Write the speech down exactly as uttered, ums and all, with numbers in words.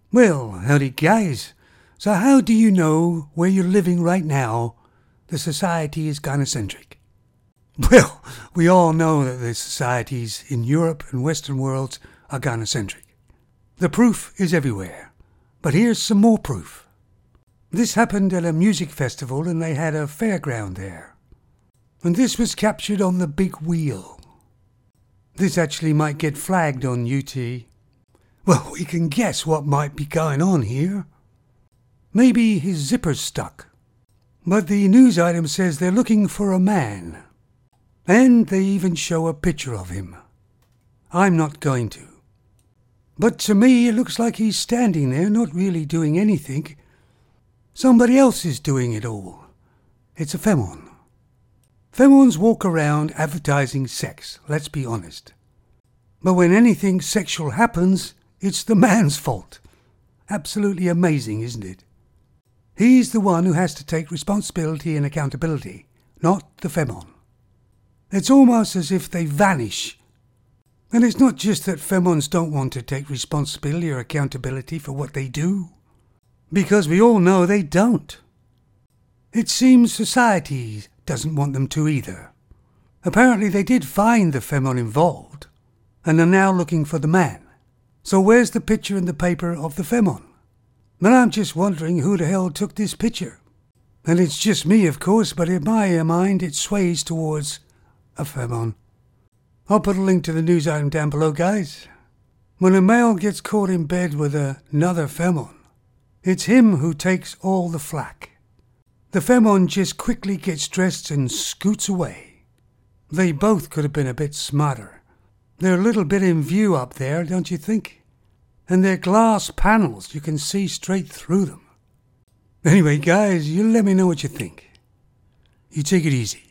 Well, howdy guys. So how do you know where you're living right now the society is gynocentric? Well, we all know that the societies in Europe and Western worlds are gynocentric. The proof is everywhere. But here's some more proof. This happened at a music festival and they had a fairground there. And this was captured on the big wheel. This actually might get flagged on U T. Well, we can guess what might be going on here. Maybe his zipper's stuck. But the news item says they're looking for a man. And they even show a picture of him. I'm not going to. But to me it looks like he's standing there not really doing anything. Somebody else is doing it all. It's a femon. Femons walk around advertising sex, let's be honest. But when anything sexual happens, it's the man's fault. Absolutely amazing, isn't it? He's the one who has to take responsibility and accountability, not the femon. It's almost as if they vanish. And it's not just that femons don't want to take responsibility or accountability for what they do, because we all know they don't. It seems society doesn't want them to either. Apparently they did find the femon involved, and are now looking for the man. So where's the picture in the paper of the femon? And I'm just wondering who the hell took this picture. And it's just me, of course, but in my mind it sways towards a femon. I'll put a link to the news item down below, guys. When a male gets caught in bed with another femon, it's him who takes all the flack. The femon just quickly gets dressed and scoots away. They both could have been a bit smarter. They're a little bit in view up there, don't you think? And they're glass panels, you can see straight through them. Anyway, guys, you let me know what you think. You take it easy.